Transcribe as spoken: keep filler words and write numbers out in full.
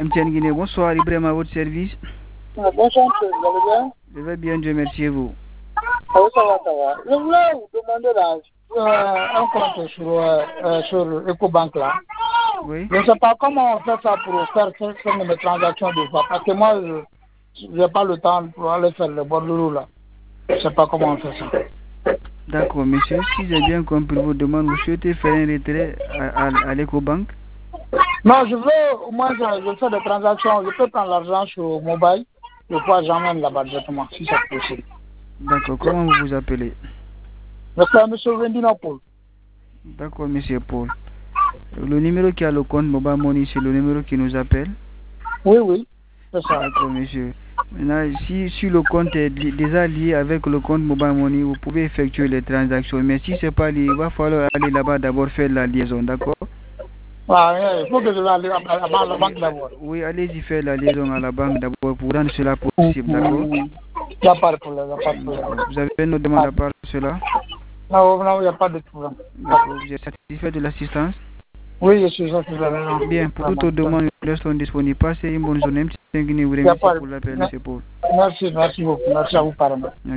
M T N Guinée, bonsoir, Ibrahim à votre service. Ah, bonsoir, monsieur, vous allez bien? Je vais bien, Dieu merci, et vous? Ah oui, ça va, ça va. Je voulais vous demander là, euh, un compte sur, euh, sur EcoBank là. Oui. Je ne sais pas comment on fait ça pour faire certaines de transactions de fois. Parce que moi, je n'ai pas le temps pour aller faire le bordereau là. Je ne sais pas comment on fait ça. D'accord, monsieur. Si j'ai bien compris vos demandes, vous souhaitez faire un retrait à, à, à l'EcoBank? Non, je veux, moi, je, je fais des transactions. Je peux prendre l'argent sur mobile. Je peux j'emmène là-bas directement, si c'est possible. D'accord. Comment vous vous appelez? Je suis monsieur Wendina Paul. D'accord, monsieur Paul. Le numéro qui a le compte Mobile Money, c'est le numéro qui nous appelle? Oui, oui, c'est ça. D'accord, monsieur. Maintenant, si, si le compte est li déjà lié avec le compte Mobile Money, vous pouvez effectuer les transactions. Mais si ce n'est pas lié, il va falloir aller là-bas d'abord faire la liaison, d'accord? Ah, il faut que je vais aller à la banque d'abord. Oui, allez-y faire la liaison à la banque d'abord pour rendre cela possible, d'accord? Il n'y a pas de problème, il n'y a pas de problème. Vous avez une autre demande à part de cela? Non, non, il n'y a pas de problème. D'accord, vous êtes satisfait de l'assistance? Oui, je suis satisfait. Bien, pour toute autre demande, nous restons disponibles. Passez une bonne journée. Merci pour l'appel, monsieur Paul. Merci, merci beaucoup. Merci à vous, pardon.